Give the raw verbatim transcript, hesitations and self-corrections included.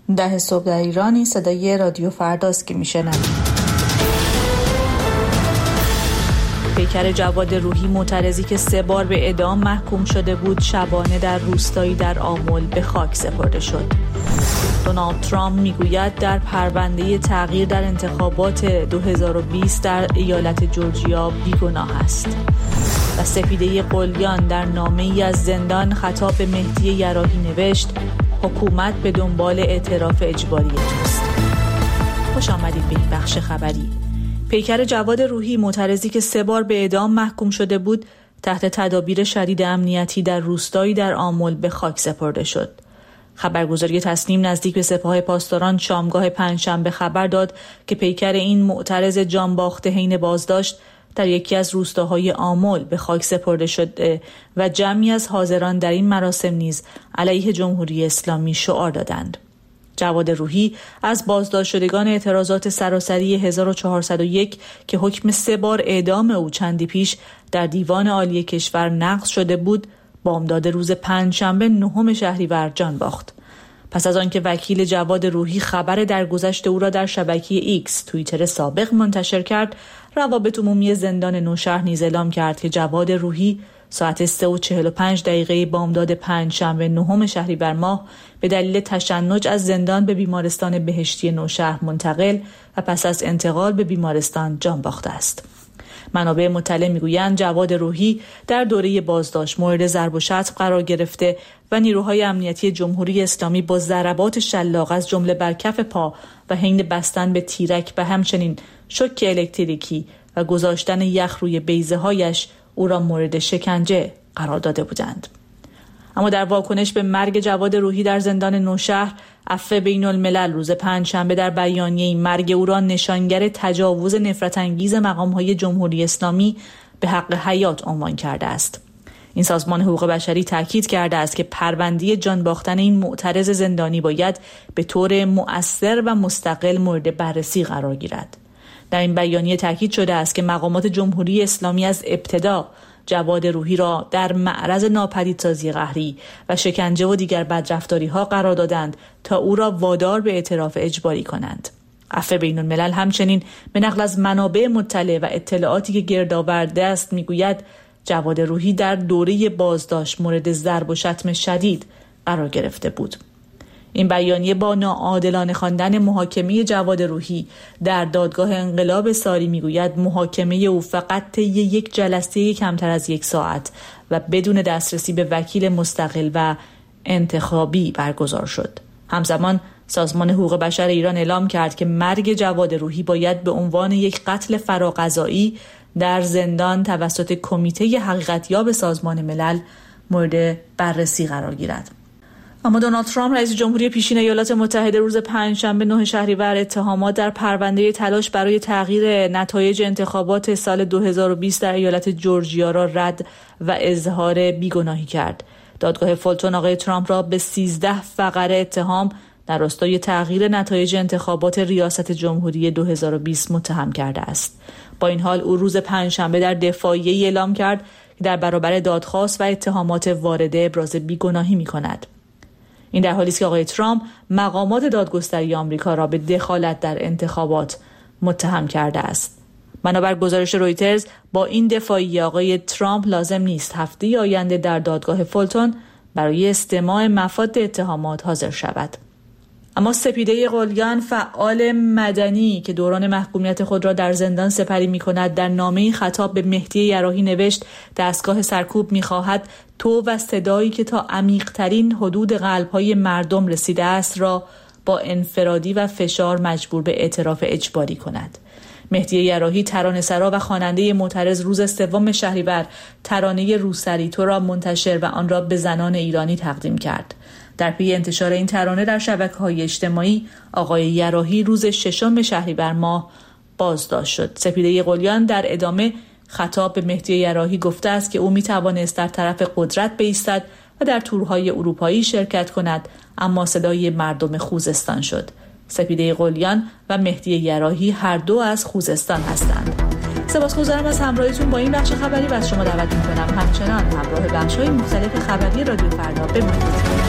ده صبح در ایرانی صدای رادیو فرداست که میشنوید. پیکر جواد روحی معترضی که سه بار به اعدام محکوم شده بود شبانه در روستایی در آمل به خاک سپرده شد. دونالد ترامپ میگوید در پرونده تغییر در انتخابات دو هزار و بیست در ایالت جورجیا بیگناه است. و سپیده قلیان در نامه‌ای از زندان خطاب به مهدی یراحی نوشت: حکومت به دنبال اعتراف اجباری توست. خوش آمدید به این بخش خبری. پیکر جواد روحی معترضی که سه بار به اعدام محکوم شده بود تحت تدابیر شدید امنیتی در روستایی در آمل به خاک سپرده شد. خبرگزاری تسنیم نزدیک به سپاه پاسداران شامگاه پنجشنبه خبر داد که پیکر این معترض جانباخته حین بازداشت در یکی از روستاهای آمل به خاک سپرده شده و جمعی از حاضران در این مراسم نیز علیه جمهوری اسلامی شعار دادند. جواد روحی از بازداشت شدگان اعتراضات سراسری هزار و چهارصد و یک که حکم سه بار اعدام او چندی پیش در دیوان عالی کشور نقض شده بود، بامداد روز پنجشنبه نهم شهریور جان باخت. پس از آنکه وکیل جواد روحی خبر درگذشت او را در شبکه ایکس توییتر سابق منتشر کرد، روابط عمومی زندان نوشهر نیز اعلام کرد که جواد روحی ساعت سه و چهل و پنج دقیقه بامداد پنجشنبه نهم شهریور ماه به دلیل تشنج از زندان به بیمارستان بهشتی نوشهر منتقل و پس از انتقال به بیمارستان جان باخته است. منابع مطلع میگویند جواد روحی در دوره بازداشت مورد ضرب و شتم قرار گرفته و نیروهای امنیتی جمهوری اسلامی با ضربات شلاق از جمله بر کف پا و حین بستن به تیرک و همچنین شوک الکتریکی و گذاشتن یخ روی بیضه هایش او را مورد شکنجه قرار داده بودند. اما در واکنش به مرگ جواد روحی در زندان نوشهر، عفو بین الملل روز پنجشنبه در بیانیه مرگ او را نشانگر تجاوز نفرت انگیز مقام‌های جمهوری اسلامی به حق حیات عنوان کرده است. این سازمان حقوق بشری تاکید کرده است که پرونده جان باختن این معترض زندانی باید به طور مؤثر و مستقل مورد بررسی قرار گیرد. در این بیانیه تاکید شده است که مقامات جمهوری اسلامی از ابتدا جواد روحی را در معرض ناپدیدسازی قهری و شکنجه و دیگر بدرفتاری‌ها قرار دادند تا او را وادار به اعتراف اجباری کنند. عفو بین الملل همچنین به نقل از منابع مطلع و اطلاعاتی که گردآورده است میگوید جواد روحی در دوره بازداشت مورد ضرب و شتم شدید قرار گرفته بود. این بیانیه با ناعادلانه خواندن محاکمه جواد روحی در دادگاه انقلاب ساری میگوید محاکمه او فقط طی یک جلسه کمتر از یک ساعت و بدون دسترسی به وکیل مستقل و انتخابی برگزار شد. همزمان سازمان حقوق بشر ایران اعلام کرد که مرگ جواد روحی باید به عنوان یک قتل فراقضایی در زندان توسط کمیته حقیقتیاب سازمان ملل مورد بررسی قرار گیرد. اما دونالد ترامپ رئیس جمهوری پیشین ایالات متحده روز پنجشنبه نه شهریور اتهامات در پرونده تلاش برای تغییر نتایج انتخابات سال دو هزار و بیست در ایالت جورجیا را رد و اظهار بیگناهی کرد. دادگاه فولتون آقای ترامپ را به سیزده فقره اتهام در راستای تغییر نتایج انتخابات ریاست جمهوری دو هزار و بیست متهم کرده است. با این حال او روز پنجشنبه در دفاعیه اعلام کرد که در برابر دادخواست و اتهامات وارده ابراز بیگناهی می‌کند. این در حالی است که آقای ترامپ مقامات دادگستری آمریکا را به دخالت در انتخابات متهم کرده است. بنابر گزارش رویترز با این دفاعیه آقای ترامپ لازم نیست هفته آینده در دادگاه فولتون برای استماع مفاد اتهامات حاضر شود. اما سپیده قلیان فعال مدنی که دوران محکومیت خود را در زندان سپری می‌کند در نامه‌ای خطاب به مهدی یراحی نوشت دستگاه سرکوب می‌خواهد تو و صدایی که تا عمیق‌ترین حدود قلب‌های مردم رسیده است را با انفرادی و فشار مجبور به اعتراف اجباری کند. مهدی یراحی ترانه‌سرا و خواننده معترض روز سوم شهریور ترانه روسری تو را منتشر و آن را به زنان ایرانی تقدیم کرد. در پی انتشار این ترانه در شبکه‌های اجتماعی آقای یراحی روز ششم شهریور ماه بازداشت شد. سپیده قلیان در ادامه خطاب به مهدی یراحی گفته است که او می‌توانست در طرف قدرت بایستد و در تورهای اروپایی شرکت کند، اما صدای مردم خوزستان شد. سپیده قلیان و مهدی یراحی هر دو از خوزستان هستند. سپاسگزارم از همراهیتون با این بخش خبری و از شما دعوت می‌کنم همچنان همراه بخش‌های مختلف خبری رادیو فردا بمانید.